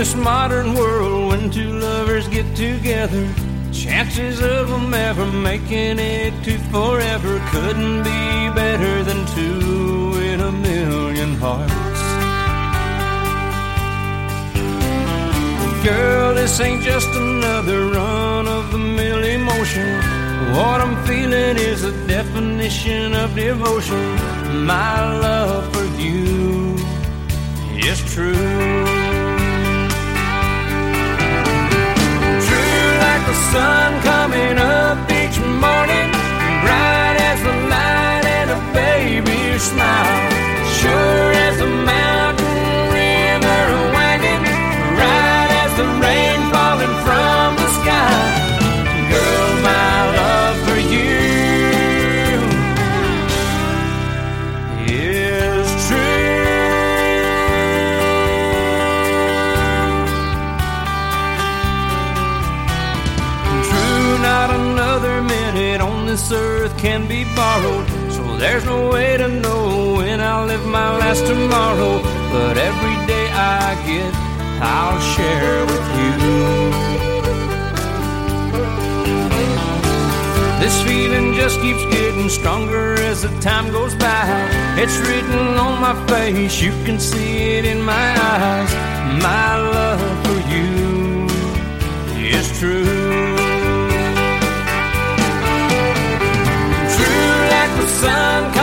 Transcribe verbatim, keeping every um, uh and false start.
this modern world, when two lovers get together, chances of them ever making it to forever couldn't be better than two in a million hearts. Girl, this ain't just another run-of-the-mill emotion. What I'm feeling is the definition of devotion. My love for you is true. True like the sun coming up each morning, bright as the light and a baby's smile, sure as the mountain river wagging, right as the rain falling from the sky. Girl, my love for you is true. True, not another minute on this earth can be borrowed, so there's no way to know when I'll live my last tomorrow. But every day I get, I'll share with you. This feeling just keeps getting stronger as the time goes by. It's written on my face, you can see it in my eyes. My love for you is true. True like the sun